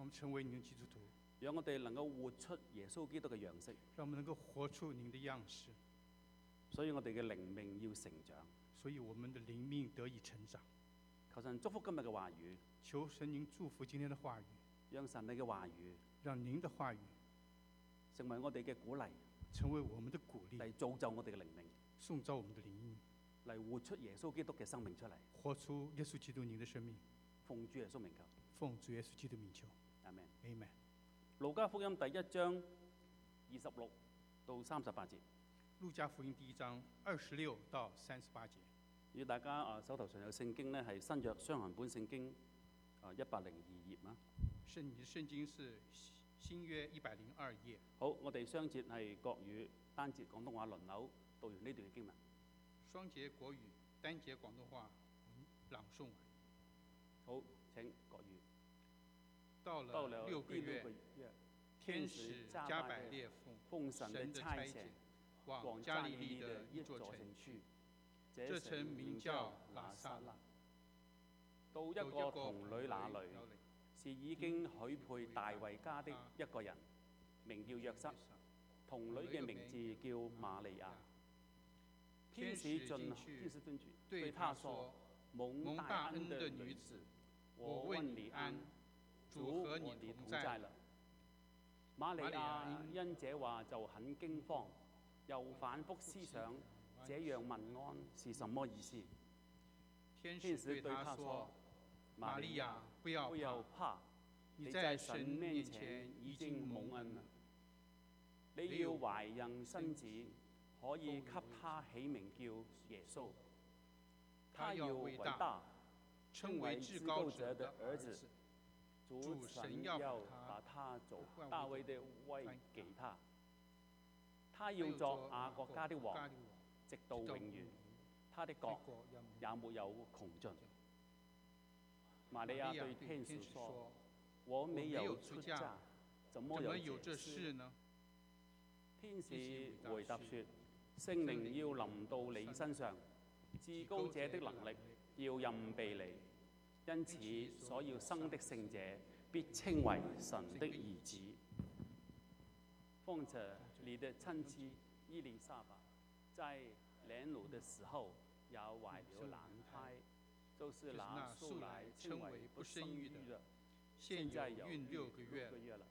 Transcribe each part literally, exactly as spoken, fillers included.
我們成為您的基督徒， 讓我哋能夠活出耶穌基督嘅樣式。 讓我們能夠活出您的樣式。 所以我哋嘅靈命要成長。 所以我們的靈命得以成長。 求神祝福今日嘅話語， 求神您祝福今天的話語， 讓神你嘅話語， 讓您的話語成為我哋嘅鼓勵， 成為我們的鼓勵， 嚟造就我哋嘅靈命， 塑造我們的靈命， 嚟活出耶穌基督嘅生命出嚟， 活出耶穌基督您的生命。 奉主耶穌名求， 奉主耶穌基督名求。 阿門。 阿門。 路加福音第一章二十六到三十八節。 路加福音第一章二十六到三十八節。 如果大家啊手頭上有聖經呢，係新約雙行本聖經啊一百零二頁啊。 聖你的聖經是新約一百零二頁。 好，我哋雙節係國語，單節廣東話輪流讀完呢段嘅經文。 雙節國語，單節廣東話朗誦完。 好，請國語。 到了六個月，天使加百列奉神的差遣，往加利利的一座城去，這城名叫拿撒勒。 到一個童女那裏，是已經許配大衛家的一個人，名叫約瑟。童女嘅名字叫瑪利亞。天使進天使進去，對他說：蒙大恩的女子，我問你安，主和你同在了。瑪利亞因這話就很驚慌，又反覆思想這樣問安是什麼意思。天使對他說：瑪利亞，不要不要怕，你在神面前已經蒙恩了。你要懷孕生子，可以給他起名叫耶穌。他要偉大，稱為至高者的兒子。主神要把他做大衛的位給他，他要作雅各家的王，直到永遠。他的國也沒有窮盡。瑪利亞對天使說：我沒有出嫁，怎麼有這事呢？天使回答說：聖靈要臨到你身上，至高者的能力要蔭庇你。因此，所要生的聖者必稱為神的兒子。況且你的親戚伊麗莎白在年老的時候也懷了男胎，就是拿素來稱為不生育的，現在有孕六個月了。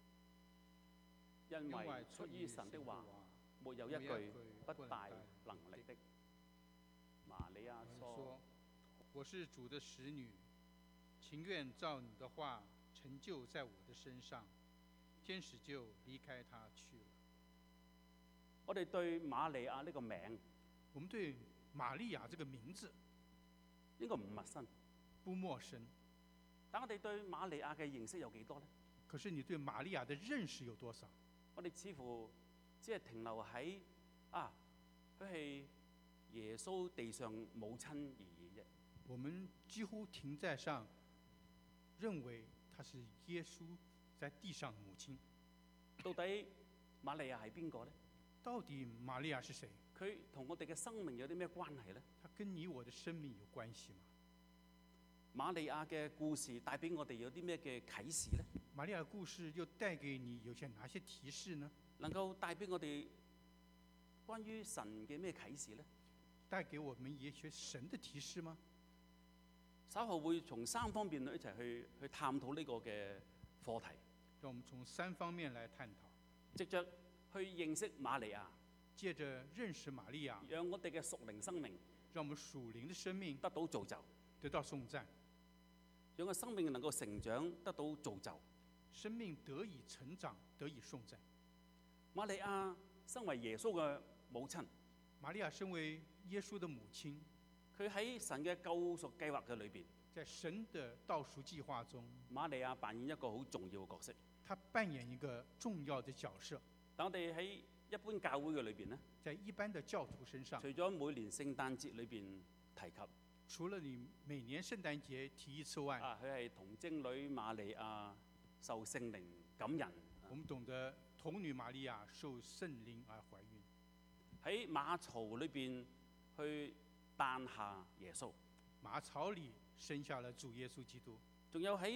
因為出於神的話，沒有一句不帶能力的。瑪利亞說： 我是主的使女，情願照你的話成就在我的身上。天使就離開他去了。 我哋對瑪利亞呢個名， 我們對瑪利亞這個名字應該唔陌生， 不陌生。 但我哋對瑪利亞嘅認識有幾多呢？ 可是你對瑪利亞的認識有多少？ 我哋似乎只係停留喺啊，佢係耶穌地上母親而已啫。 我們幾乎停在上，認為他是耶穌在地上母親。 到底瑪利亞係邊個呢？ 到底瑪利亞是誰？ 佢同我哋嘅生命有啲咩關係呢？ 他跟你我的生命有關係嗎？ 瑪利亞嘅故事帶俾我哋有啲咩嘅啟示呢？ 瑪利亞故事又帶給你有些哪些提示呢？ 能夠帶俾我哋關於神嘅咩啟示呢？ 帶給我們一些神的提示嗎？ 稍後會從三方面一齊去去探討呢個嘅課題。 讓我們從三方面來探討。 藉着去認識瑪利亞， 借着認識瑪利亞， 讓我哋嘅屬靈生命， 讓我們屬靈的生命得到造就， 得到頌讚， 讓個生命能夠成長，得到造就， 生命得以成長，得以頌讚。 瑪利亞身為耶穌嘅母親， 瑪利亞身為耶穌的母親， 佢喺神嘅救贖計劃嘅裏邊， 在神的倒數計劃中， 瑪利亞扮演一個好重要嘅角色。 她扮演一個重要的角色。 但我哋喺一般教會嘅裏邊呢， 在一般的教徒身上， 除咗每年聖誕節裏邊提及， 除了你每年聖誕節提一次外， 啊，佢係童貞女瑪利亞受聖靈感孕。 我們懂得童女瑪利亞受聖靈而懷孕， 喺馬槽裏邊去誕下耶穌， 馬槽裏生下了主耶穌基督。 仲有喺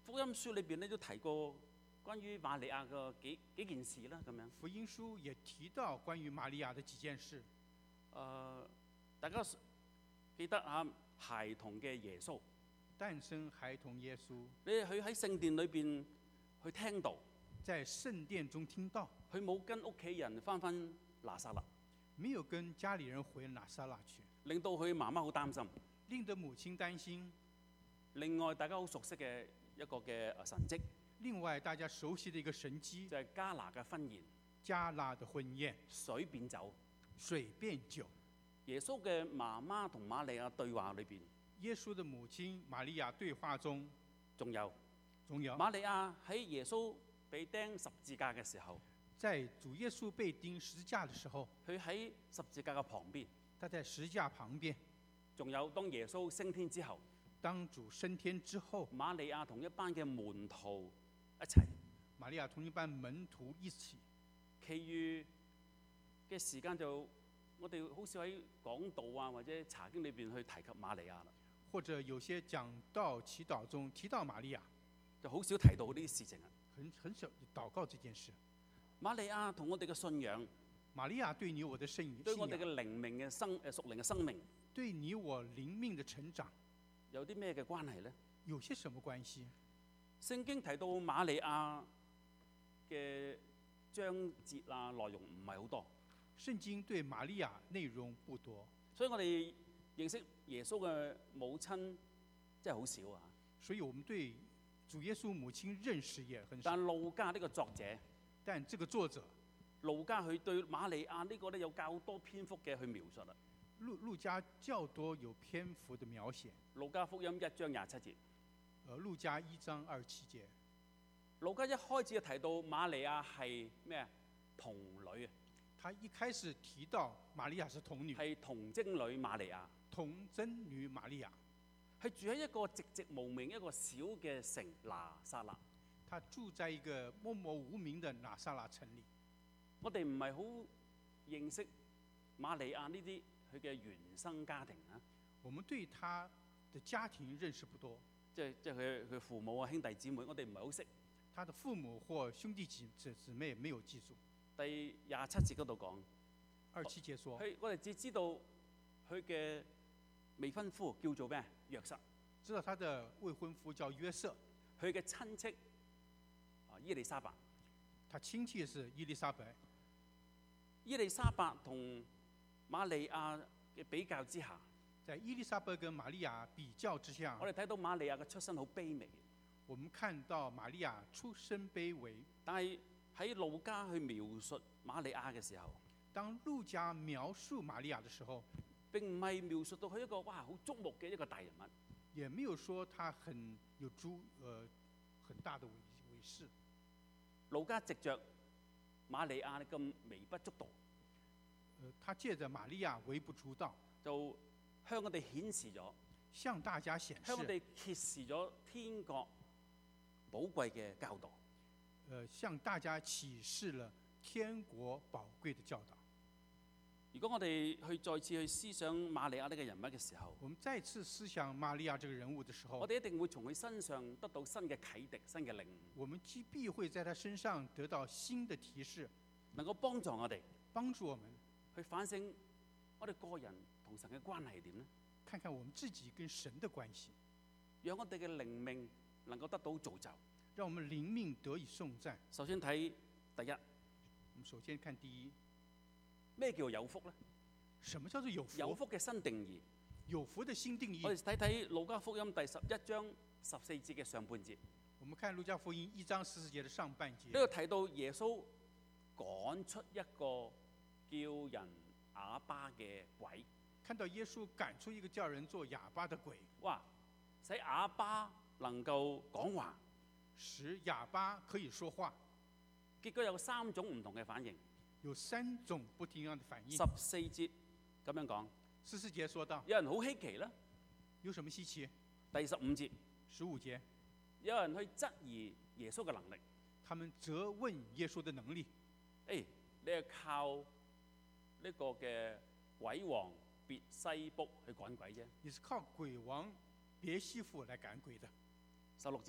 福音書裏邊咧都提過關於瑪利亞嘅幾幾件事啦，咁樣。 福音書也提到關於瑪利亞的幾件事。誒、 呃，大家記得啊，孩童嘅耶穌， 誕生孩童耶穌。 你佢喺聖殿裏邊去聽道， 在聖殿中聽到， 佢冇跟屋企人翻返拿撒勒， 沒有跟家裡人回拿撒勒去， 令到佢媽媽好擔心， 令得母親擔心。 另外，大家好熟悉嘅一個嘅神蹟， 另外大家熟悉的一個神蹟就係加拿嘅婚宴。 加拿的婚宴， 水變酒， 水變酒。 耶穌嘅媽媽同瑪利亞對話裏邊， 耶穌的母親瑪利亞對話中， 仲有， 仲有瑪利亞喺耶穌被釘十字架嘅時候， 在主耶穌被釘十字架的時候， 佢喺十字架嘅旁邊， 他在十字架旁邊。 仲有當耶穌升天之後， 當主升天之後， 瑪利亞同一班嘅門徒一齊， 瑪利亞同一班門徒一起。 其餘嘅時間就我哋好少喺講道啊或者查經裏邊去提及瑪利亞啦， 或者有些講道祈禱中提到瑪利亞， 就好少提到呢啲事情啊。 很很少禱告這件事。 瑪利亞同我哋嘅信仰， 瑪利亞對你我的信仰， 對我哋嘅靈命嘅生誒屬靈嘅生命， 對你我靈命嘅成長， 有啲咩嘅關係呢？ 有些什麼關係？ 聖經提到瑪利亞嘅章節啊內容唔係好多， 聖經對瑪利亞內容不多， 所以我哋認識耶穌嘅母親真係好少啊。 所以我們對主耶穌母親認識也很少。 但路加呢個作者， 但這個作者路加佢對瑪利亞呢個咧有較多篇幅嘅去描述啦。 路路加較多有篇幅的描寫。 路加福音一章廿七節。 呃，路加一章二十七節。 路加一開始就提到瑪利亞係咩啊？童女啊。 他一開始提到瑪利亞是童女。 係童貞女瑪利亞。 童貞女瑪利亞。 係住喺一個寂寂無名一個小嘅城拿撒勒。 他住在一個默默無名的拿撒勒城裡。 我哋唔係好認識瑪利亞呢啲佢嘅原生家庭啊。 我們對他的家庭認識不多。 即係即係佢佢父母啊兄弟姊妹，我哋唔係好識。 他的父母或兄弟姊姊妹沒有記住。 第廿七節嗰度講。 二七節說。 佢我哋只知道佢嘅未婚夫叫做咩？約瑟。 知道他的未婚夫叫約瑟。 佢嘅親戚啊伊麗莎白。 他親戚是伊麗莎白。 伊麗莎白同瑪利亞嘅比較之下， 在伊麗莎白跟瑪利亞比較之下， 我哋睇到瑪利亞嘅出身好卑微。 我們看到瑪利亞出身卑微， 但係喺路加去描述瑪利亞嘅時候， 當路加描述瑪利亞嘅時候， 並唔係描述到佢一個哇好矚目嘅一個大人物， 也沒有說他很有諸呃很大的偉偉事。 路加藉着瑪利亞咁微不足道， 呃，他借着瑪利亞微不足道， 就向我哋顯示咗， 向大家顯示， 向我哋揭示咗天國寶貴嘅教導。 呃，向大家啟示了天國寶貴的教導。 如果我哋去再次去思想瑪利亞呢個人物嘅時候， 我們再次思想瑪利亞這個人物的時候， 我哋一定會從佢身上得到新嘅啟迪、新嘅領悟。 我們既必會在他身上得到新的提示， 能夠幫助我哋， 幫助我們去反省我哋個人同神嘅關係係點呢？ 看看我們自己跟神的關係， 讓我哋嘅靈命能夠得到造就， 讓我們靈命得以頌讚。 首先睇第一， 我們首先看第一， 咩叫有福呢？ 什麼叫做有福？ 有福嘅新定義。 有福的新定義。 我哋睇睇路加福音第十一章十四節嘅上半節。 我們看路加福音一章十四節的上半節。 呢度提到耶穌趕出一個叫人啞巴嘅鬼。 看到耶穌趕出一個叫人做啞巴的鬼。 哇！使啞巴能夠講話， 使啞巴可以說話。 結果有三種唔同嘅反應。 有三種不一樣的反應。 十四節咁樣講。 十四節說到。 有人好稀奇啦。 有什麼稀奇？ 第十五節。 十五節。 有人去質疑耶穌嘅能力。 他們責問耶穌的能力。誒、 哎，你係靠呢個嘅鬼王別西卜去趕鬼啫。 你是靠鬼王別西卜來趕鬼的。 十六節。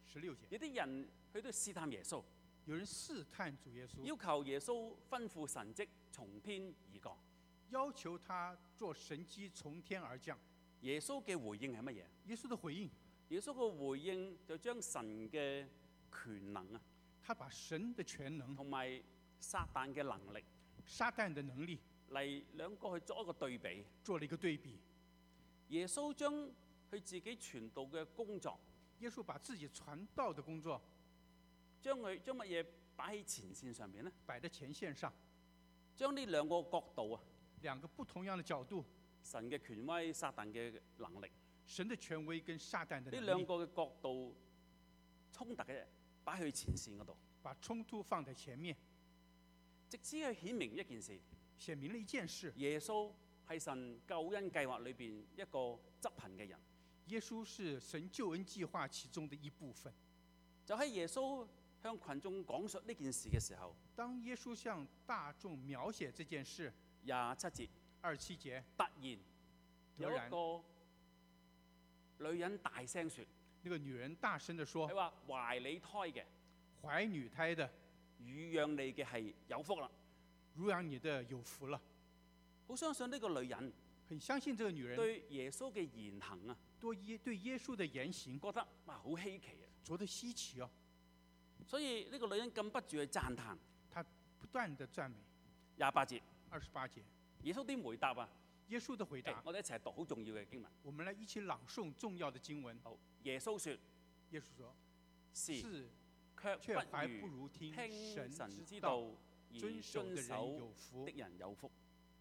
十六節， 有啲人去到試探耶穌， 有人試探主耶穌， 要求耶穌吩咐神蹟從天而降。 要求他做神蹟從天而降。 耶穌嘅回應係乜嘢？ 耶穌的回應， 耶穌嘅回應就將神嘅權能啊， 他把神的權能同埋撒旦嘅能力， 撒旦的能力嚟兩個去作一個對比， 做了一個對比。 耶穌將佢自己傳道嘅工作， 耶穌把自己傳道的工作將佢將乜嘢擺喺前線上面呢？ 擺在前線上， 將呢兩個角度啊， 兩個不同樣的角度， 神嘅權威、撒旦嘅能力， 神的權威跟撒旦的能力， 呢兩個嘅角度衝突嘅擺去前線嗰度， 把衝突放在前面， 直至去顯明一件事， 顯明了一件事： 耶穌係神救恩計劃裏邊一個執行嘅人。 耶穌是神救恩計劃其中的一部分。 就喺耶穌向群眾講述呢件事嘅時候， 當耶穌向大眾描寫這件事， 廿七節， 二七節， 突然有一個女人大聲説： 那個女人大聲地說， 佢話懷你胎嘅、 懷女胎的、 乳養你嘅係有福啦， 乳養你的有福了。 好相信呢個女人， 很相信這個女人對耶穌嘅言行啊， 對耶對耶穌的言行覺得哇好稀奇啊， 覺得稀奇哦。 所以呢個女人禁不住去讚歎。 她不斷的讚美。 廿八節， 二十八節， 耶穌點回答啊？ 耶穌的回答， 我哋一齊讀好重要嘅經文。 我們來一起朗誦重要的經文。 好，耶穌說： 耶穌說， 是， 卻卻還不不如如聽聽神之之道而遵守的遵守人有福的。人有福。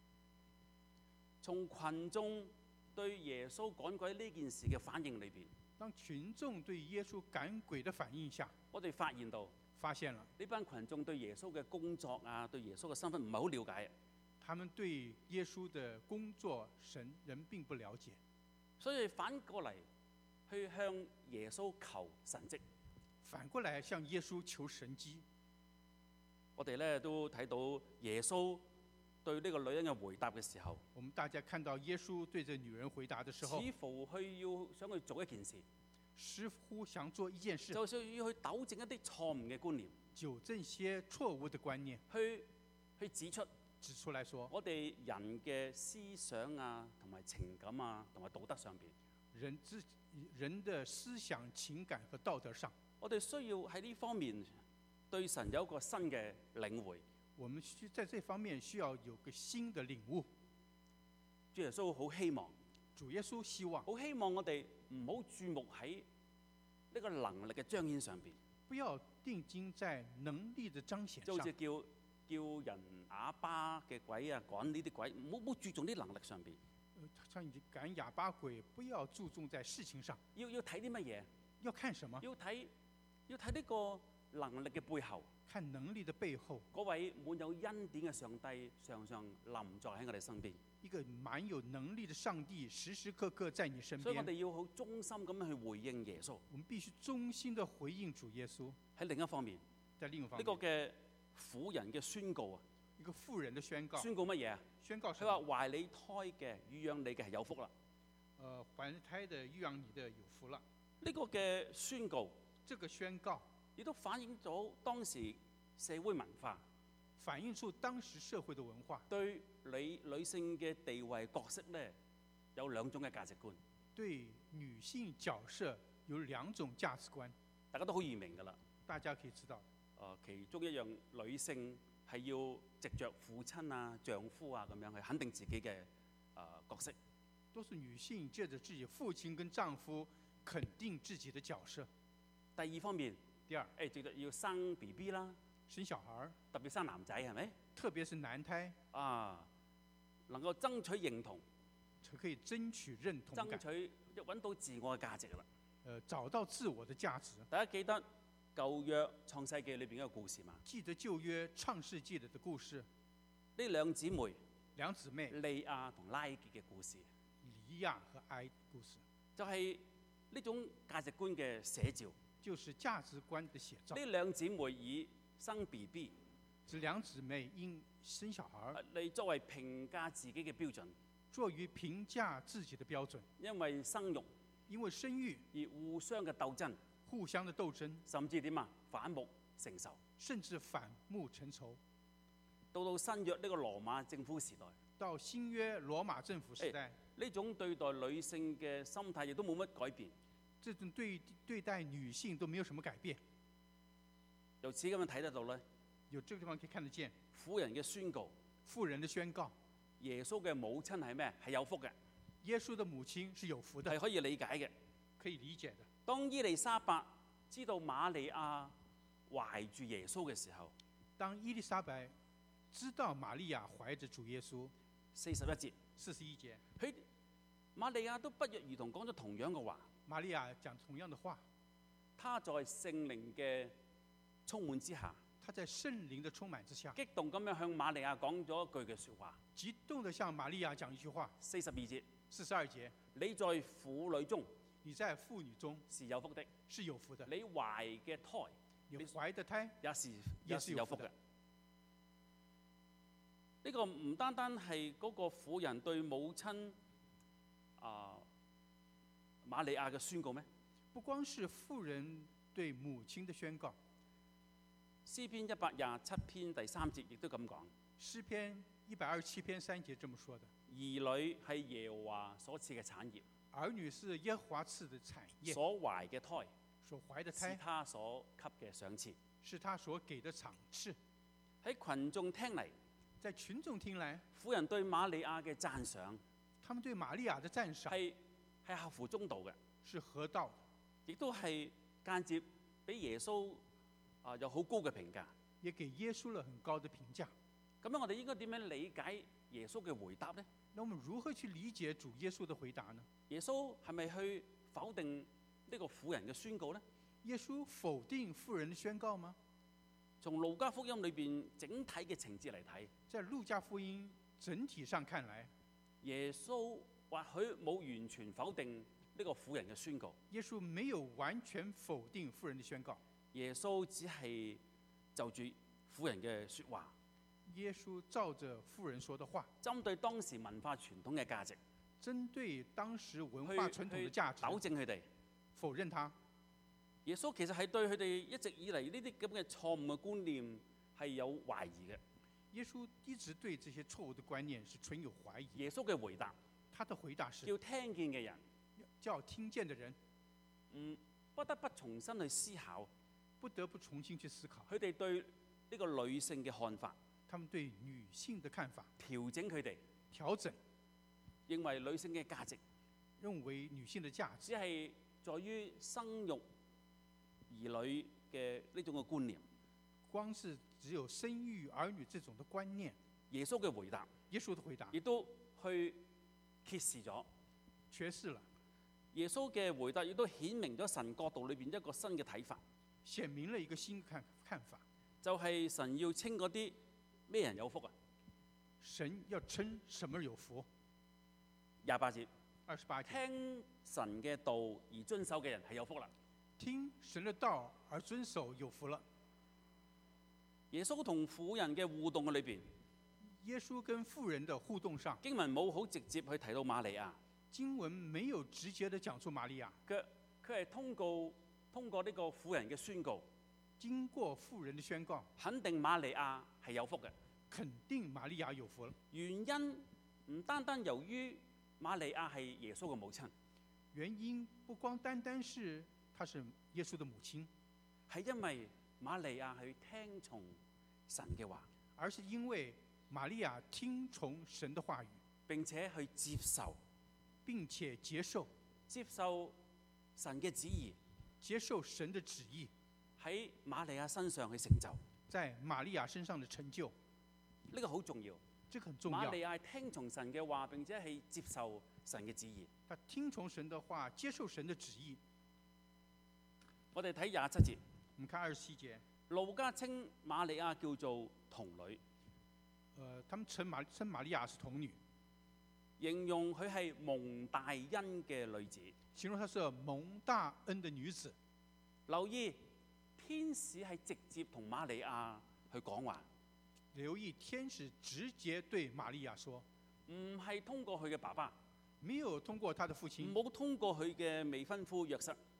從群眾對耶穌趕鬼呢件事嘅反應裏邊， 當群眾對耶穌趕鬼的反應下， 我哋發現到發現了呢班群眾對耶穌嘅工作啊，對耶穌嘅身份唔係好了解。 他們對耶穌的工作神人並不了解， 所以反過嚟去向耶穌求神蹟。 反過來向耶穌求神蹟。 我哋咧都睇到耶穌對呢個女人嘅回答嘅時候， 我們大家看到耶穌對這女人回答的時候， 似乎佢要想去做一件事， 似乎想做一件事， 就算要去糾正一啲錯誤嘅觀念， 糾正些錯誤的觀念， 去去指出指出來說， 我哋人嘅思想啊，同埋情感啊，同埋道德上邊， 人之人的思想、情感和道德上， 我哋需要喺呢方面對神有一個新嘅領會。 我們需在這方面需要有個新的領悟。 主耶穌好希望， 主耶穌希望， 好希望我哋唔好注目喺呢個能力嘅彰顯上邊， 不要定睛在能力的彰顯就好似上， 叫叫人啞巴嘅鬼啊，趕呢啲鬼，唔好唔好注重啲能力上邊， 呃像你趕啞巴鬼，不要注重在事情上， 要要睇啲乜嘢？ 要看什麼？ 要睇要睇呢個能力嘅背後， 看能力的背後， 嗰位滿有恩典嘅上帝常常臨在喺我哋身邊。 一個滿有能力的上帝時時刻刻在你身邊。 所以我哋要好忠心咁樣去回應耶穌。 我們必須忠心的回應主耶穌。 喺另一方面， 在另一方面， 呢個嘅婦人嘅宣告啊， 一個婦人的宣告。 宣告乜嘢啊？ 宣告佢話懷你胎嘅、乳養你嘅係有福啦。 呃，懷胎的、乳養你的有福了。 呢個嘅宣告， 這個宣告亦都反映咗當時社會文化， 反映出當時社會的文化， 對女女性嘅地位角色咧有兩種嘅價值觀。 對女性角色有兩種價值觀， 大家都好易明㗎啦。 大家可以知道。 誒，其中一樣女性係要藉着父親啊、丈夫啊咁樣去肯定自己嘅誒、呃、角色。 都是女性借着自己父親跟丈夫肯定自己的角色。 第二方面， 第二， 誒記得要生 B B 啦， 生小孩， 特別生男仔係咪？ 特別是男胎啊，能夠爭取認同， 才可以爭取認同感， 爭取揾到自我嘅價值啦。 呃，找到自我的價值。 大家記得舊約創世記裏邊一個故事嘛？ 記得舊約創世記的故事， 呢兩姊妹， 兩姊妹利亞同拉結嘅故事， 利亞和埃故事， 就係、是、呢種價值觀嘅寫照。 就是價值觀的寫照。 呢兩姊妹以生 B B， 這兩姊妹因生小孩嚟作為評價自己嘅標準， 作於評價自己的標準。 因為生育， 因為生育而互相嘅鬥爭， 互相的鬥爭， 甚至點啊反目成仇， 甚至反目成仇。 到到新約呢個羅馬政府時代， 到新約羅馬政府時代， 呢種對待女性嘅心態亦都冇乜改變。 這種對對待女性都沒有什麼改變。 由此咁樣睇得到咧， 有這個地方可以看得見。 婦人嘅宣告， 婦人的宣告， 耶穌嘅母親係咩？係有福嘅。 耶穌的母親是有福的， 係可以理解嘅， 可以理解的。 當伊麗莎白知道瑪利亞懷住耶穌嘅時候， 當伊麗莎白知道瑪利亞懷着主耶穌， 四十一節， 四十一節， 佢瑪利亞都不約而同講咗同樣嘅話。 瑪利亞講同樣的話， 她在聖靈嘅充滿之下， 她在聖靈的充滿之下， 激動咁樣向瑪利亞講咗一句嘅説話。 激動地向瑪利亞講一句話。 四十二節， 四十二節， 你在婦女中， 你在婦女中是有福的， 是有福的。 你懷嘅胎， 你懷的胎也是也是有福嘅。呢個唔單單係嗰個婦人對母親啊瑪利亞嘅宣告咩？ 不光是婦人對母親的宣告， 詩篇一百廿七篇第三節亦都咁講。 詩篇一百二十七篇三節這麼說的： 兒女係耶和華所賜嘅產業， 兒女是耶和華賜的產業， 所懷嘅胎， 所懷的胎是他所給嘅賞賜， 是他所給的賞賜。 喺群眾聽嚟， 在群眾聽來， 婦人對瑪利亞嘅讚賞， 他們對瑪利亞的讚賞係係合乎中道嘅， 是合道的， 亦都係間接俾耶穌啊有好高嘅評價， 也給耶穌了很高的評價。 咁樣我哋應該點樣理解耶穌嘅回答呢？ 那我們如何去理解主耶穌的回答呢？ 耶穌係咪去否定呢個婦人嘅宣告呢？ 耶穌否定婦人的宣告嗎？ 從路加福音裏邊整體嘅情節嚟睇， 在路加福音整體上看來， 耶穌或許冇完全否定呢個婦人嘅宣告。 耶穌沒有完全否定婦人的宣告。 耶穌只係就住婦人嘅説話。 耶穌照着婦人說的話， 針對當時文化傳統嘅價值， 針對當時文化傳統的價值， 糾正佢哋， 否認他。 耶穌其實係對佢哋一直以嚟呢啲咁嘅錯誤嘅觀念係有懷疑嘅。 耶穌一直對這些錯誤的觀念是存有懷疑。 耶穌嘅回答， 他的回答是叫聽見嘅人， 叫聽見的人， 嗯，不得不重新去思考， 不得不重新去思考佢哋對呢個女性嘅看法。 他們對女性的看法， 調整佢哋， 調整， 認為女性嘅價值， 認為女性的價值只係在於生育兒女嘅呢種嘅觀念。 光是只有生育兒女這種的觀念。 耶穌嘅回答， 耶穌的回答， 亦都去揭示咗， 揭示了。 耶穌嘅回答亦都顯明咗神國度裏邊一個新嘅睇法， 顯明了一個新看看法， 就係神要稱嗰啲咩人有福啊？ 神要稱什麼有福？ 廿八節， 二十八節， 聽神嘅道而遵守嘅人係有福啦。 聽神的道而遵守有福了。 耶穌同婦人嘅互動嘅裏邊， 耶穌跟婦人的互動上， 經文冇好直接去提到瑪利亞。 經文沒有直接的講出瑪利亞， 佢佢係通過通過呢個婦人嘅宣告， 經過婦人的宣告， 肯定瑪利亞係有福嘅。 肯定瑪利亞有福了。 原因唔單單由於瑪利亞係耶穌嘅母親， 原因不光單單是她是耶穌的母親， 係因為瑪利亞去聽從神嘅話， 而是因為瑪利亞聽從神的話語， 並且去接受， 並且接受接受神嘅旨意， 接受神的旨意喺瑪利亞身上去成就， 在瑪利亞身上的成就， 呢個好重要。 這個很重要。 瑪利亞聽從神嘅話，並且係接受神嘅旨意。 他聽從神的話，接受神的旨意。 我哋睇廿七節， 我們看二十七節， 路加稱瑪利亞叫做童女， 呃，他們稱瑪稱瑪利亞是童女， 形容佢係蒙大恩嘅女子， 形容她是蒙大恩的女子。 留意天使係直接同瑪利亞去講話。 留意天使直接對瑪利亞說， 唔係通過佢嘅爸爸， 沒有通過他的父親， 冇通過佢嘅未婚夫約瑟，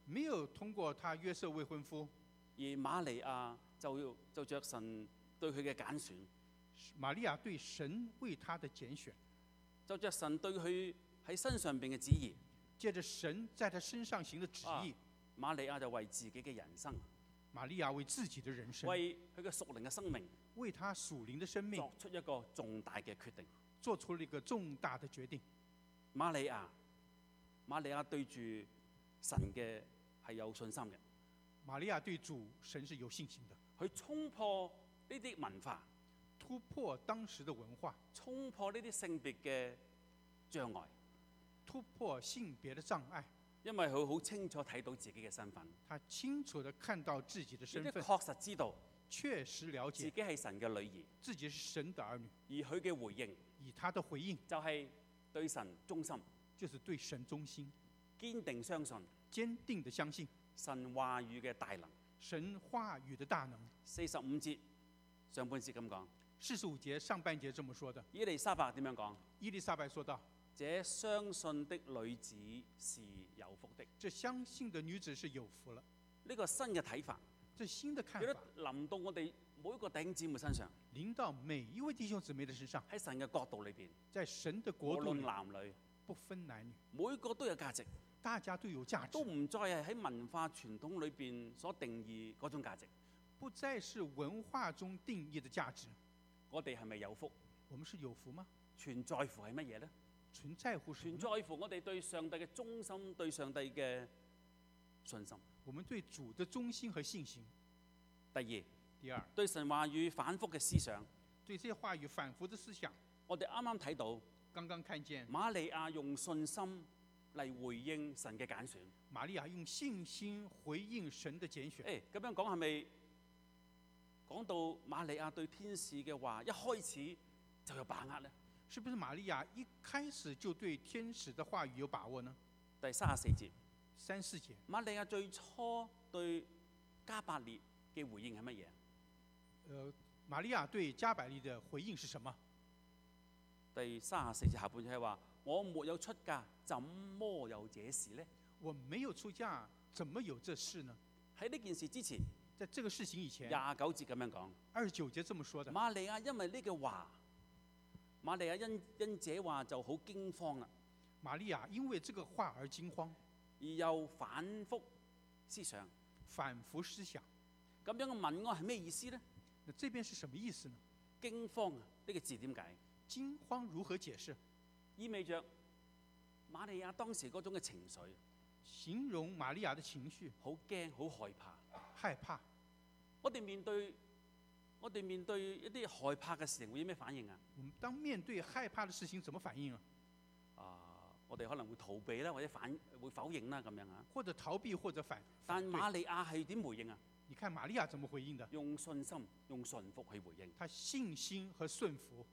沒有通過他約瑟未婚夫， 而瑪利亞就就着神對佢嘅揀選， 瑪利亞對神為他的揀選， 就着神對佢喺身上邊嘅旨意， 借着神在他身上行的旨意， 啊、瑪利亞就為自己嘅人生， 瑪利亞為自己的人生， 為佢嘅屬靈嘅生命， 為他屬靈的生命作出一個重大嘅決定， 做出了一個重大的決定。 瑪利亞，瑪利亞對住神嘅係有信心嘅。 瑪利亞對主神是有信心的， 佢衝破呢啲文化， 突破當時的文化， 衝破呢啲性別嘅障礙， 突破性別的障礙。 因為佢好清楚睇到自己嘅身份， 他清楚地看到自己的身份， 確實知道， 確實了解自己係神嘅女兒， 自己是神的兒女。 而佢嘅回應， 以他的回應就係對神忠心， 就是對神忠心， 堅定相信， 堅定地相信神話語嘅大能， 神話語的大能。 四十五節上半節咁講， 四十五節上半節這麼說的。 伊麗莎白點樣講？ 伊麗莎白說道： 這相信的女子是有福的。 這相信的女子是有福了。 呢個新嘅睇法， 這新的看法， 臨到我哋每一個弟兄姊妹身上， 臨到每一位弟兄姊妹的身上。 喺神嘅國度裏邊， 在神的國度， 無論男女， 不分男女， 每個都有價值， 大家都有價值， 都唔再係喺文化傳統裏邊所定義嗰種價值， 不再是文化中定義的價值。 我哋係咪有福？ 我們是有福嗎？ 全在乎係乜嘢呢？ 全在乎什麼？ 全在乎我哋對上帝嘅忠心，對上帝嘅信心。 我們對主的忠心和信心。 第二， 第二， 對神話語反覆嘅思想， 對這些話語反覆的思想。 我哋啱啱睇到， 剛剛看見瑪利亞用信心嚟回應神嘅揀選。 瑪利亞用信心回應神的揀選。 誒，咁樣講係咪講到瑪利亞對天使嘅話一開始就有把握呢？ 是不是瑪利亞一開始就對天使的話語有把握呢？ 第三十四節， 三四節， 瑪利亞最初對加百列嘅回應係乜嘢？ 呃，瑪利亞對加百列的回應是什麼？ 第三十四節下半句係話：我沒有出嫁，怎麼有這事呢？ 我沒有出嫁，怎麼有這事呢？ 喺呢件事之前， 在這個事情以前， 廿九節咁樣講， 二十九節這麼說的。 瑪利亞因為呢句話，瑪利亞因因這話就好驚慌啦。 瑪利亞因為這個話而驚慌， 而又反覆思想， 反覆思想。 咁樣嘅問安係咩意思呢？ 那這邊是什麼意思呢？ 驚慌啊！呢個字點解？ 驚慌如何解釋？ 意味着瑪利亞當時嗰種嘅情緒， 形容瑪利亞的情緒， 好驚，好害怕。 害怕。 我哋面對我哋面對一啲害怕嘅事情，會有咩反應啊？ 我們當面對害怕的事情，怎麼反應啊？ 啊，我哋可能會逃避啦，或者反會否認啦，咁樣啊。 或者逃避，或者反。 但瑪利亞係點回應啊？ 你看瑪利亞怎麼回應的？ 用信心、用順服去回應。 他信心和順服。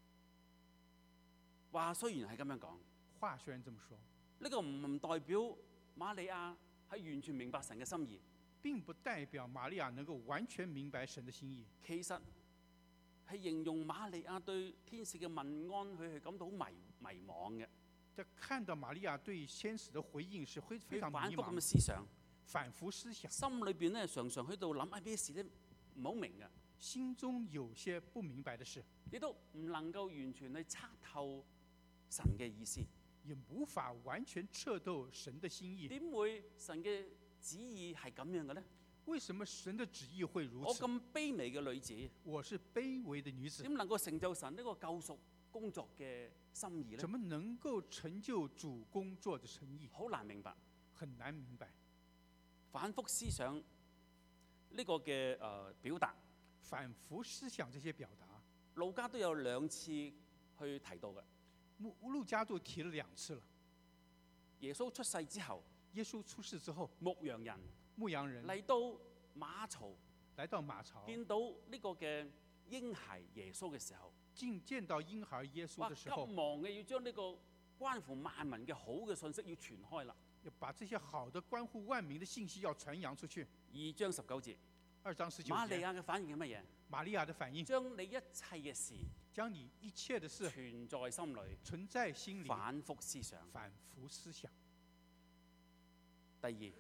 話雖然係咁樣講， 話雖然這麼說， 呢個唔代表瑪利亞係完全明白神嘅心意， 並不代表瑪利亞能夠完全明白神的心意。 其實係形容瑪利亞對天使嘅問安，佢係感到好迷迷惘嘅。 就看到瑪利亞對天使的回應是非非常迷茫， 反覆咁嘅思想， 反覆思想， 心裏邊咧常常喺度諗啊咩事咧唔好明嘅， 心中有些不明白的事， 亦都唔能夠完全去測透神嘅意思， 也無法完全測透神的心意。 點會神嘅旨意係咁樣嘅呢？ 為什麼神的旨意會如此？ 我咁卑微嘅女子， 我是卑微的女子， 點能夠成就神呢個救贖工作嘅心意呢？ 怎麼能夠成就主工作的誠意？ 好難明白， 很難明白。 反覆思想呢個嘅誒、呃、表達， 反覆思想這些表達， 路加都有兩次去提到嘅。 路加都提了兩次了。 耶穌出世之後， 耶穌出世之後， 牧羊人牧羊人嚟到馬槽， 來到馬槽， 見到呢個嘅嬰孩耶穌嘅時候， 見見到嬰孩耶穌嘅時候， 急忙嘅要將呢個關乎萬民嘅好嘅信息要傳開啦。 要把這些好的關乎萬民嘅信息要傳揚出去。 二章十九節， 二章十九節， 瑪利亞嘅反應係乜嘢？ 瑪利亞的反應， 將你一切嘅事， 將你一切的事存在心裏， 存在心裏， 反覆思想， 反覆思想。 第二，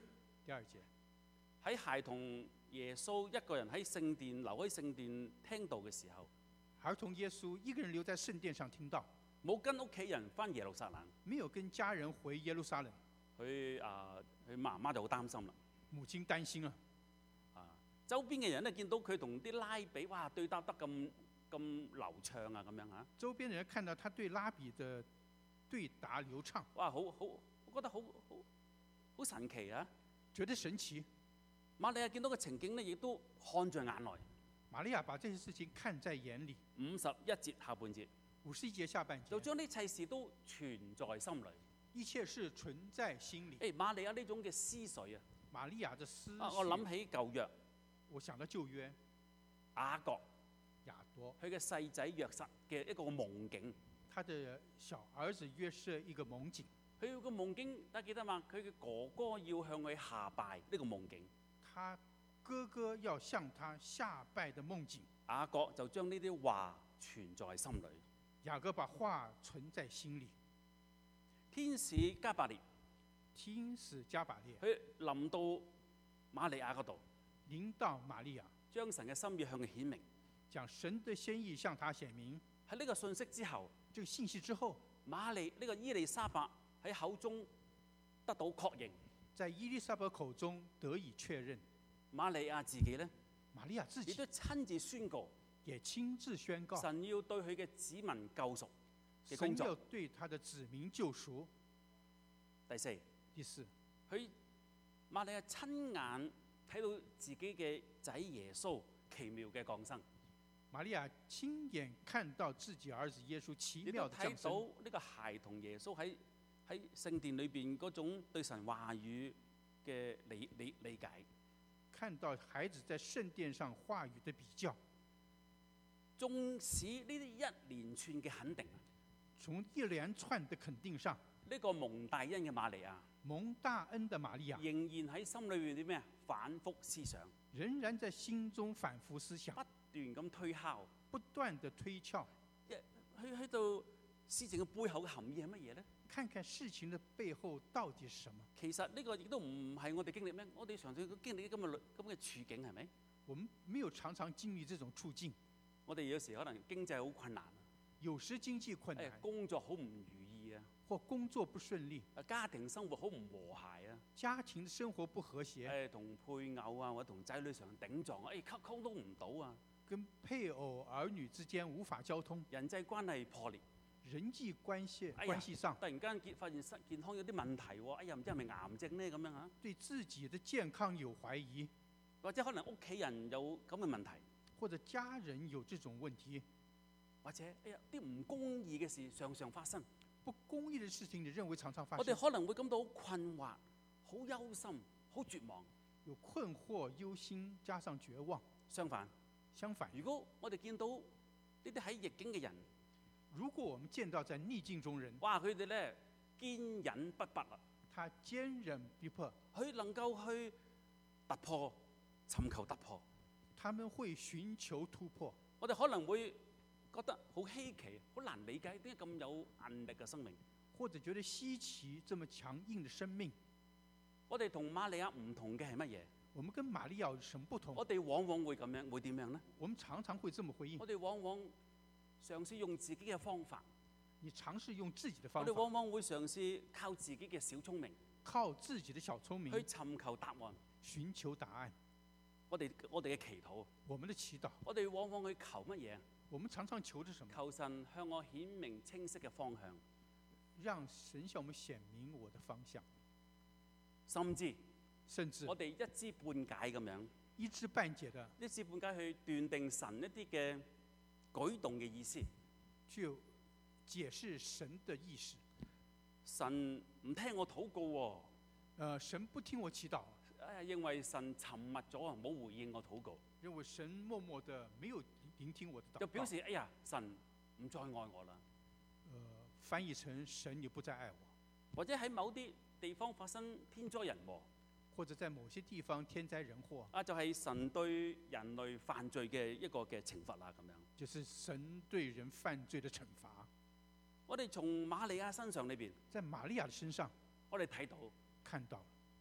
第二節， 喺孩童耶穌一個人喺聖殿留喺聖殿聽道嘅時候， 兒童耶穌一個人留在聖殿上聽道， 冇跟屋企人翻耶路撒冷， 沒有跟家人回耶路撒冷。 佢啊佢媽媽就好擔心啦， 母親擔心啦。 啊，周邊嘅人咧見到佢同啲拉比哇對答得咁咁流暢啊咁樣嚇， 周邊人看到他對拉比的對答流暢， 哇好好，我覺得好好好神奇啊！ 覺得神奇。 瑪利亞見到個情景呢，亦都看在眼內。 瑪利亞把這些事情看在眼裡。 五十一節下半節， 五十一節下半節就將呢一切事都存在心裡。 一切事存在心裡。 誒，瑪利亞呢種嘅思緒啊， 瑪利亞的思緒。 啊，我諗起舊約， 我想到舊約， 雅各、 亞多， 佢嘅細仔約瑟嘅一個夢境。 他的小兒子約瑟一個夢境。 佢個夢境大家記得嘛？佢嘅哥哥要向佢下拜呢個夢境。 他哥哥要向他下拜的夢境。 雅各就將呢啲話存在心裡。 雅各把話存在心裡。 天使加百列， 天使加百列， 佢臨到瑪利亞嗰度， 臨到瑪利亞， 將神嘅心意向佢顯明。 將神的先意向他顯明。 喺呢個信息之後， 這個信息之後， 瑪利呢個伊麗莎白喺口中得到確認， 在伊麗莎白口中得以確認。 瑪利亞自己呢， 瑪利亞自己亦都親自宣告， 也親自宣告神要對佢嘅子民救贖嘅工作。 神要對他的子民救贖。 第四， 第四， 佢瑪利亞親眼睇到自己嘅仔耶穌奇妙嘅降生。 瑪利亞親眼看到自己兒子耶穌奇妙的降生。 亦都睇到呢個孩童耶穌喺喺聖殿裏邊嗰種對神話語嘅理理理解。 看到孩子在聖殿上話語的比較。 縱使呢啲一連串嘅肯定， 從一連串的肯定上， 呢個蒙大恩嘅瑪利亞， 蒙大恩的瑪利亞， 仍然喺心裏邊啲咩啊？反覆思想， 仍然在心中反覆思想， 不斷咁推敲， 不斷的推敲， 去喺度事情嘅背後嘅含義係乜嘢咧？ 看看事情的背後到底是什麼？ 其實呢個亦都唔係我哋經歷咩？我哋常常經歷啲咁嘅咁嘅處境係咪？ 我們沒有常常經歷這種處境。 我哋有時可能經濟好困難， 有時經濟困難， 哎、工作好唔如意啊， 或工作不順利， 家庭生活好唔和諧啊， 家庭的生活不和諧， 誒同配偶啊或者同仔女上頂撞，誒溝溝通唔到啊， 跟配偶兒女之間無法交通， 人際關係破裂， 人際關係、 哎、 關係上突然間健發現身健康有啲問題喎，哎呀唔知係咪癌症咧咁樣嚇？ 對自己的健康有懷疑， 或者可能屋企人有咁嘅問題， 或者家人有這種問題。 或者哎呀啲唔公義嘅事常常發生， 不公義嘅事情你認為常常發生？ 我哋可能會感到好困惑、好憂心、好絕望。 有困惑、憂心加上絕望。 相反， 相反， 如果我哋見到呢啲喺逆境嘅人， 如果我們見到在逆境中人， 哇佢哋咧堅忍不拔啊！ 他堅忍不拔， 佢能夠去突破、尋求突破， 他們會尋求突破。 我哋可能會覺得好稀奇，好難理解點解咁有韌力嘅生命， 或者覺得稀奇，這麼強硬的生命。 我哋同瑪利亞唔同嘅係乜嘢？ 我們跟瑪利亞有什麼不同？ 我哋往往會咁樣，會點樣呢？ 我們常常會這麼回應。 我哋往往嘗試用自己嘅方法。 你嘗試用自己的方法。 我哋往往會嘗試靠自己嘅小聰明， 靠自己的小聰明去尋求答案， 尋求答案。 我哋我哋嘅祈禱， 我們的祈禱， 我哋往往去求乜嘢？ 我們常常求着什麼？ 求神向我顯明清晰嘅方向， 讓神向我們顯明我的方向。 甚至甚至我哋一知半解咁樣， 一知半解的一知半解去斷定神一啲嘅舉動嘅意思， 去解釋神的意思。 神唔聽我禱告喎、哦， 呃，神不聽我祈禱， 誒認為神沉默咗啊，冇回應我禱告， 認為神默默的沒有聆聽我的禱告， 就表示哎呀神唔再愛我啦。 呃，翻譯成神你不再愛我， 或者喺某啲地方發生天災人禍， 或者在某些地方天災人禍， 啊就係、是、神對人類犯罪嘅一個嘅懲罰啦咁樣。 就是神對人犯罪的懲罰。 我哋從瑪利亞身上裏邊， 在瑪利亞的身上， 我哋睇到看到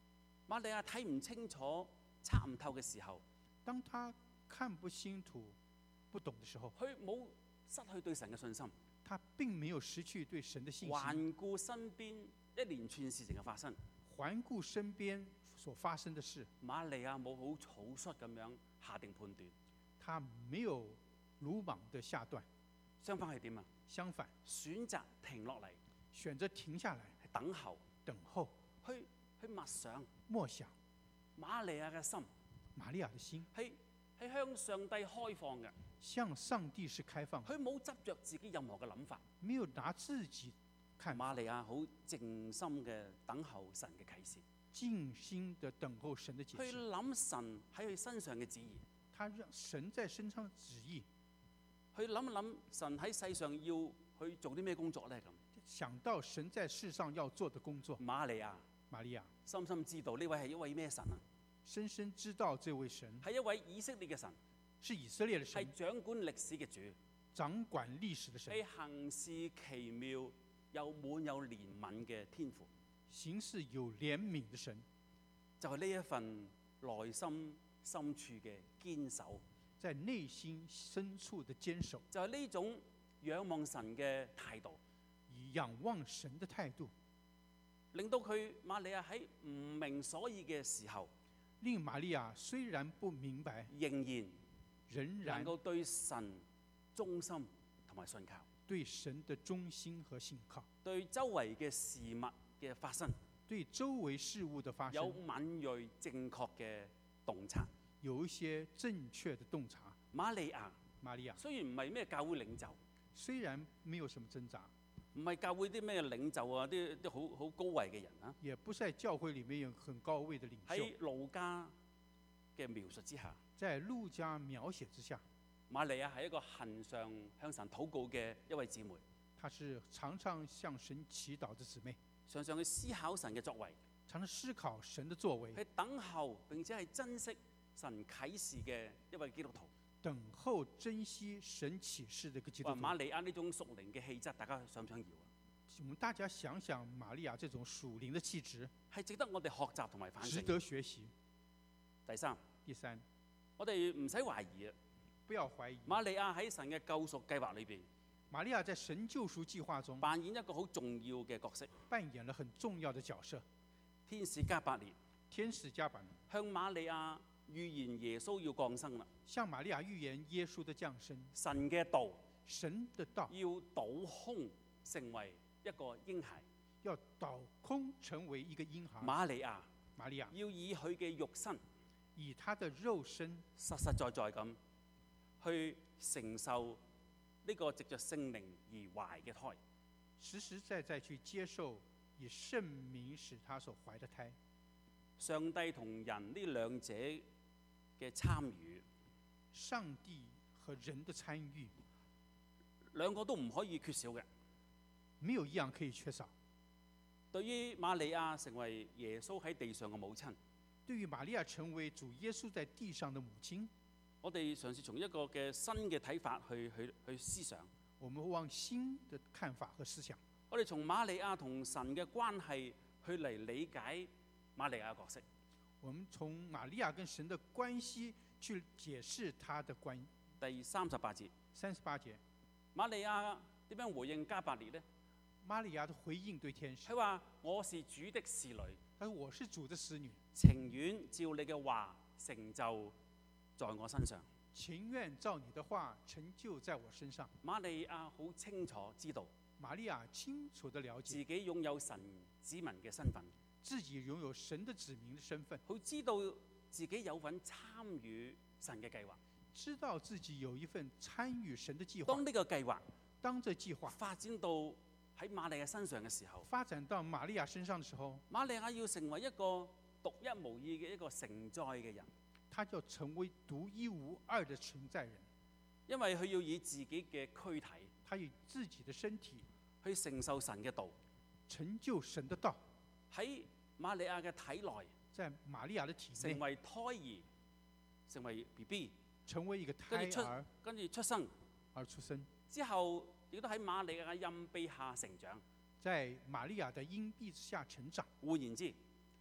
瑪利亞睇唔清楚、測唔透嘅時候， 當他看不清楚、不懂的時候， 佢冇失去對神嘅信心， 他並沒有失去對神的信心。 環顧身邊一連串事情嘅發生， 環顧身邊所發生的事， 瑪利亞冇好草率咁樣下定判斷， 他沒有魯莽的下斷， 相反係點啊？ 相反， 選擇停落嚟， 選擇停下來， 係等候， 等候， 去去默想， 默想。 瑪利亞嘅心， 瑪利亞的心係係向上帝開放嘅， 向上帝是開放， 佢冇執着自己任何嘅諗法， 沒有拿自己看法。 瑪利亞好靜心嘅等候神嘅啟示， 靜心的等候神的解去釋。 諗神喺佢身上嘅旨意， 他讓神在身上的旨意， 去諗一諗神喺世上要去做啲咩工作咧咁。 想到神在世上要做的工作。 瑪利亞， 瑪利亞深深知道呢位係一位咩神啊？ 深深知道這位神係一位以色列嘅神， 是以色列的神， 係掌管歷史嘅主， 掌管歷史的神， 係行事奇妙又滿有憐憫嘅天父， 行事有憐憫的神， 就係呢一份內心深處嘅堅守， 在內心深處的堅守， 就係呢種仰望神嘅態度， 以仰望神的態度， 令到佢瑪利亞喺唔明所以嘅時候， 令瑪利亞雖然不明白， 仍然仍然能夠對神忠心同埋信靠， 對神的忠心和信靠， 對周圍嘅事物嘅發生， 對周圍事物的發生有敏鋭正確嘅洞察， 有一些正確的洞察。 瑪利亞， 瑪利亞雖然唔係咩教會領袖， 雖然沒有什麼掙扎， 唔係教會啲咩領袖啊，啲啲好好高位嘅人啊， 也不在教會裡面有很高位的領袖。 喺路加嘅描述之下， 在路加描寫之下， 瑪利亞係一個恆常向神禱告嘅一位姊妹， 她是常常向神祈禱的姊妹， 常常去思考神嘅作為， 常常思考神的作為， 去等候並且係珍惜神啟示嘅一位基督徒。 等候珍惜神啟示的一個基督徒。 哇！瑪利亞呢種屬靈嘅氣質，大家想唔想要啊？ 我們大家想想，瑪利亞這種屬靈的氣質， 係值得我哋學習同埋反省。 值得學習。 第三， 第三， 我哋唔使懷疑啊！ 不要懷疑。 瑪利亞喺神嘅救贖計劃裏邊， 瑪利亞在神救贖計劃中扮演一個好重要嘅角色， 扮演了很重要的角色。 天使加百列， 天使加百列向瑪利亞預言耶穌要降生啦。 向瑪利亞預言耶穌的降生。 神嘅道， 神的道要倒空成為一個嬰孩， 要倒空成為一個嬰孩。 瑪利亞， 瑪利亞要以佢嘅肉身， 以他的肉身實實在在咁去承受呢個藉着聖靈而懷嘅胎， 實實在在去接受以聖名使他所懷的胎。 上帝同人呢兩者嘅參與， 上帝和人的參與， 兩個都唔可以缺少嘅。 沒有一樣可以缺少。 對於瑪利亞成為耶穌喺地上嘅母親， 對於瑪利亞成為主耶穌在地上的母親， 我哋嘗試從一個嘅新嘅睇法去去去思想。 我們往新的看法和思想。 我哋從瑪利亞同神嘅關係去嚟理解瑪利亞嘅角色。 我們從瑪利亞跟神的關係去解釋他的關。 第三十八節。 三十八節， 瑪利亞點樣回應加百列呢？ 瑪利亞的回應對天使， 佢話：我是主的使女。 佢說我是主的使女， 情願照你嘅話成就在我身上。 情願照你的話成就在我身上。 瑪利亞好清楚知道， 瑪利亞清楚地了解自己擁有神子民嘅身份， 自己擁有神的子民的身份， 佢知道自己有份參與神嘅計劃， 知道自己有一份參與神的計劃。 當呢個計劃， 當這計劃發展到喺瑪利亞身上嘅時候， 發展到瑪利亞身上嘅時候， 瑪利亞要成為一個獨一無二嘅一個承載嘅人， 他就成為獨一無二的承載人， 因為佢要以自己嘅軀體， 他以自己的身體去承受神嘅道， 成就神的道。 喺瑪利亞嘅體內， 在瑪利亞的體內成為胎兒，成為 B B， 成為一個胎兒， 跟住出生而出生之後，亦都喺瑪利亞嘅蔭庇下成長。 在瑪利亞的蔭庇下成長。 換言之，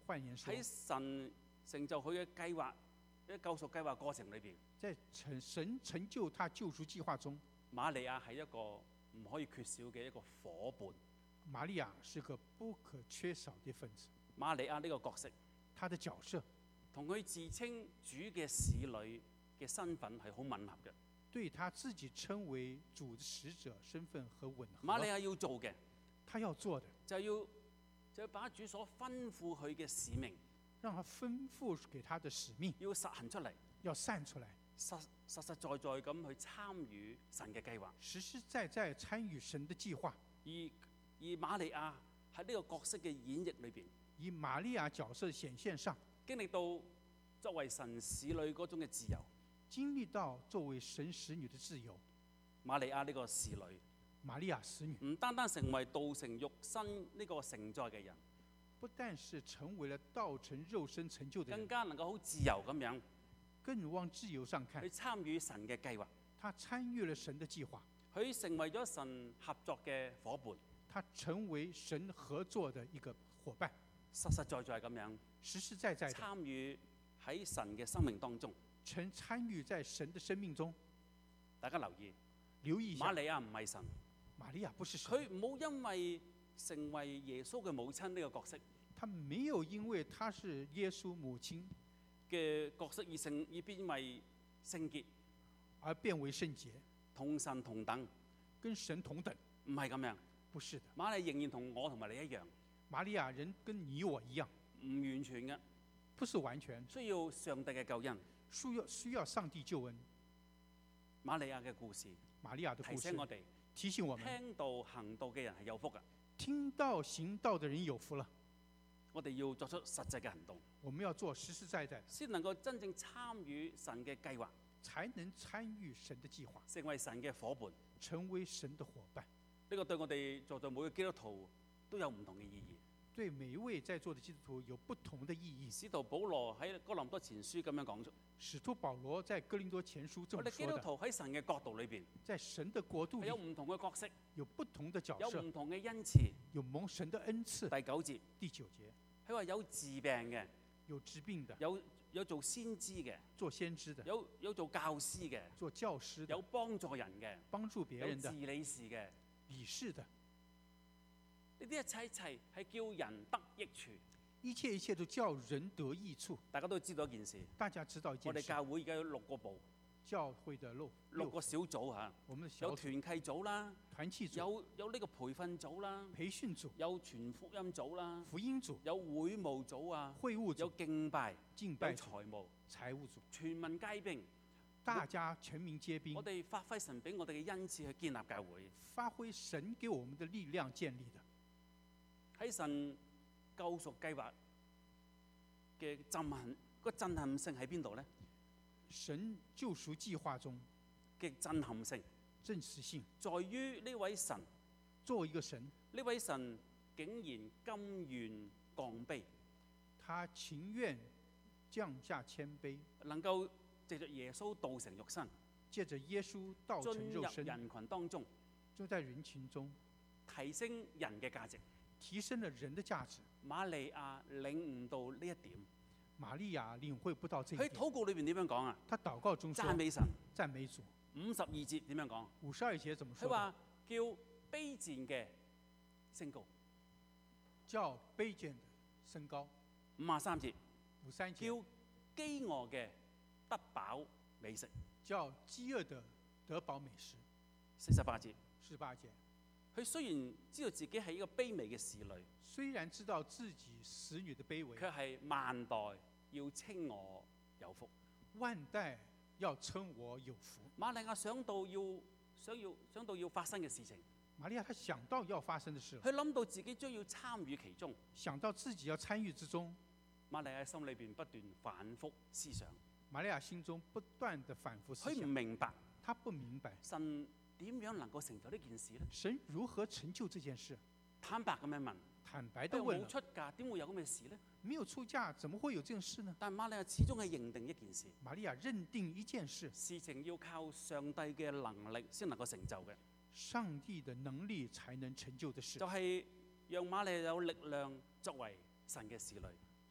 換言說， 喺神成就佢嘅計劃、嘅救贖計劃過程裏邊， 在成神成就他救贖計劃中， 瑪利亞係一個唔可以缺少嘅一個夥伴。 瑪利亞是個不可缺少的分子。 瑪利亞呢個角色， 他的角色同佢自稱主嘅使女嘅身份係好吻合嘅。 對他自己稱為主的使者身份和吻合。 瑪利亞要做嘅， 他要做的就要就要把主所吩咐佢嘅使命， 讓他吩咐給他的使命要實行出嚟， 要散出來， 實實實在在咁去參與神嘅計劃， 實實在在參與神的計劃。 而而瑪利亞喺呢個角色嘅演繹裏邊， 以瑪利亞角色顯現上， 經歷到作為神使女嗰種嘅自由。 經歷到作為神使女的自由。 瑪利亞呢個使女， 瑪利亞使女唔單單成為道成肉身呢個承載嘅人， 不但是成為了道成肉身成就的人， 更加能夠好自由咁樣更往自由上看去，參與神嘅計劃。 他參與了神的計劃， 佢成為咗神合作嘅伙伴， 他成為神合作的一個伙伴， 實實在在咁樣實實在在參與喺神嘅生命當中。 曾參與在神的生命中。 大家留意， 留意一下， 瑪利亞唔係神， 瑪利亞不是神， 佢唔好因為成為耶穌嘅母親呢個角色他沒有因為他是耶穌母親嘅角色而成而變為聖潔， 而變為聖潔， 同神同等， 跟神同等， 唔係咁樣。 不是的。 瑪利仍然同我同埋你一樣， 瑪利亞人跟你我一樣， 唔完全嘅， 不是完全， 需要上帝嘅救恩。 需要需要上帝救恩。 瑪利亞嘅故事， 瑪利亞的故事提醒我哋， 提醒我們， 聽道行道嘅人係有福嘅。 聽到行道的人有福了。 我哋要作出實際嘅行動， 我們要做實實在在， 先能夠真正參與神嘅計劃， 才能參與神的計劃， 成為神嘅伙伴。 成為神的伙伴。 呢個對我哋在座每個基督徒都有唔同嘅意義。 對每一位在座的基督徒有不同的意義。 使徒保羅喺哥林多前書咁樣講出， 使徒保羅在哥林多前書這麼我哋基督說的， 徒喺神嘅國度裏邊， 在神的國度裏係有唔同嘅角色， 有不同的角色， 有唔同嘅恩賜。 有蒙神的恩賜。 第九節， 第九節， 佢話有治病嘅， 有治病的， 有有做先知嘅， 做先知的， 有有做教師嘅， 做教師的， 有幫助人嘅， 幫助別有治人的， 理事嘅。 理事的， 呢啲一切一切係叫人得益處。 一切一切都叫人得益處。 大家都知道一件事， 大家知道一我哋件事， 教會而家有六個部， 教會的六六個小組嚇， 我們的小有組團契組啦， 團契組、 有有呢個培訓組啦， 培訓組、 有傳福音組啦， 福音組、 有會務組啊， 會務有組、 敬拜、有敬拜組、 財務， 財務組， 全民皆兵。 大家全民皆兵我，哋發揮神俾我哋嘅恩賜去建立教會， 發揮神給我們的力量建立的。 喺神救贖計劃嘅震撼，個震撼性喺邊度呢？ 神救贖計劃中嘅震撼性， 真實性， 在於呢位神， 作為一個神， 呢位神竟然甘願降卑， 他情願降下謙卑， 能夠藉着耶穌道成肉身， 借着耶穌道成進入肉身， 人群當中， 就在人群中提升人嘅價值。 提升了人的價值。 瑪利亞領悟到呢一點， 瑪利亞領會不到這一喺點， 禱告裏邊點樣講啊？ 他禱告中說讚美神。 讚美主。 五十二節點樣講？ 五十二節怎麼說的？ 佢話叫卑賤嘅升高。 叫卑賤的升高。 五十三節五三叫節飢餓嘅得飽美食。 叫飢餓的得飽美食。 四十八節， 十八節， 佢雖然知道自己係一個卑微嘅侍女， 雖然知道自己使女的卑微， 卻係萬代要稱我有福。 萬代要稱我有福。 瑪利亞想到要想要想到要發生嘅事情， 瑪利亞她想到要發生的事， 佢諗到自己將要參與其中， 想到自己要參與之中， 瑪利亞心裏邊不斷反覆思想， 瑪利亞心中不斷的反覆思佢唔想， 明白她不明白神點樣能夠成就呢件事呢？ 神如何成就這件事。 坦白咁樣問， 坦白地佢冇問了， 出嫁，點會有咁嘅事呢？ 沒有出嫁，怎麼會有這件事呢？ 但瑪利亞始終係認定一件事， 瑪利亞認定一件事， 事情要靠上帝嘅能力先能夠成就嘅， 上帝的能力才能成就的事就，係讓瑪利亞有力量作為神嘅侍女。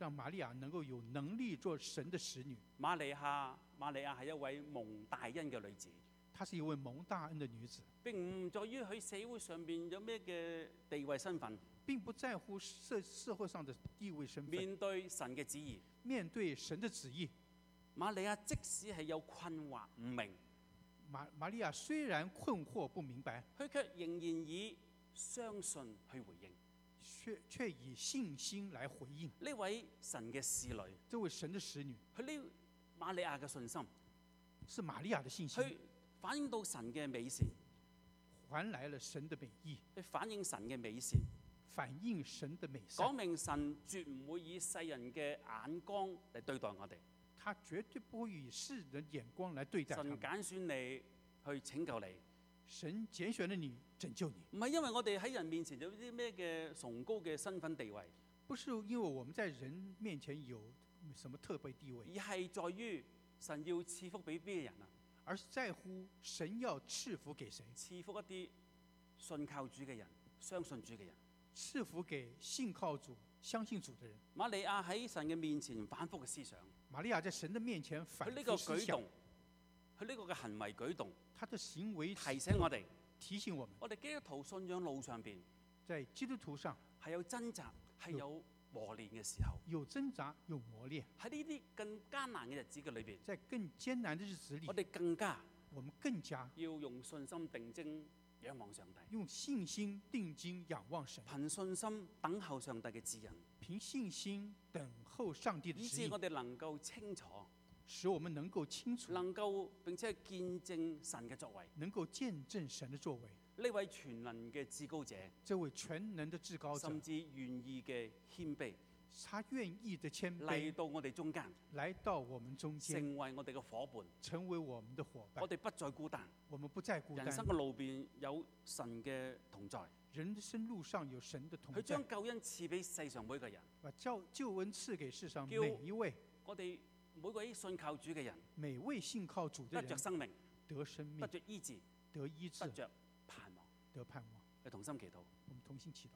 讓瑪利亞能夠有能力做神的使女。 瑪利亞，瑪利亞係一位蒙大恩嘅女子。 她是一位蒙大恩的女子， 並唔在於佢社會上邊有咩嘅地位身份， 並不在乎社社會上的地位身份。 面對神嘅旨意， 面對神的旨意， 瑪利亞即使係有困惑唔明， 瑪瑪利亞雖然困惑不明白， 佢卻仍然以相信去回應， 卻卻以信心來回應呢位神嘅侍女， 這位神的使女。 佢呢瑪利亞嘅信心， 是瑪利亞的信心， 去反映到神嘅美善， 還來了神的美意， 去反映神嘅美善， 反映神的美善， 講明神絕唔會以世人嘅眼光嚟對待我哋。 他絕對不會以世人眼光來對待他們。 神揀選你去拯救你， 神揀選了你，拯救你， 唔係因為我哋喺人面前有啲咩嘅崇高嘅身份地位， 不是因為我們在人面前有什麼特別地位， 而係在於神要賜福俾咩人啊？ 而是在乎神要賜福給誰， 賜福一啲信靠主嘅人、相信主嘅人， 賜福給信靠主、相信主的人。 瑪利亞喺神嘅面前反覆嘅思想， 瑪利亞在神的面前反佢呢個舉覆思想， 動，佢呢個嘅行為舉動， 他的行為提醒我哋， 提醒我們， 我哋基督徒信仰路上邊在基督徒上係有掙扎，係有磨練嘅時候， 有掙扎，有磨練。 喺呢啲更艱難嘅日子嘅裏邊， 在更艱難的日子裏， 我哋更加我們更加要用信心定睛仰望上帝， 用信心定睛仰望神， 憑信心等候上帝嘅指引， 憑信心等候上帝的以指引， 致我哋能夠清楚， 使我們能夠清楚， 能夠並且見證神嘅作為。 能夠見證神的作為。 呢位全能嘅至高者， 這位全能的至高者， 甚至願意嘅謙卑， 他願意的謙嚟卑到我哋中間， 來到我們中間， 成為我哋嘅伙伴。 成為我們的伙伴。 我哋不再孤單， 我們不再孤單。 人生嘅路邊有神嘅同在， 人生路上有神的同在。 佢將救恩賜俾世上每個人， 把救救恩賜給世上叫每一位， 我哋每位信靠主嘅人， 每位信靠主的得着人生命， 得生命得，着醫治， 得醫治得，着盼望。 得盼望。 去同心祈禱， 我們同心祈禱。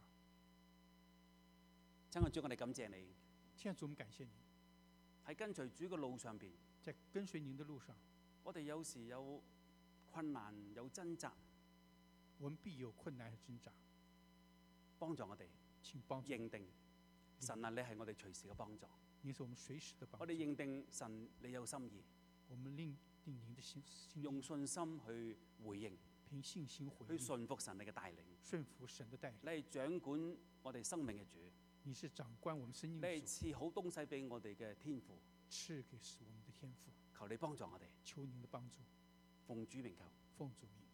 親愛主，我哋感謝你親愛主，我們感謝你， 喺跟隨主嘅路上邊， 在跟隨您的路上， 我哋有時有困難有掙扎， 我們必有困難和掙扎， 幫助我哋請幫助認定神啊，你係我哋隨時嘅幫助。 您是我們隨時的幫我哋助。 認定神你有心意， 我們認定您的心心用信心去回應， 憑信心回去應， 順服神你嘅帶領。 順服神的帶領。 你係掌管我哋生命嘅主， 你是掌管我們生命你係的主， 賜好東西俾我哋嘅天父。 賜給我們的天賦。 求你幫助我哋， 求您的幫助， 奉主名求。 奉主名。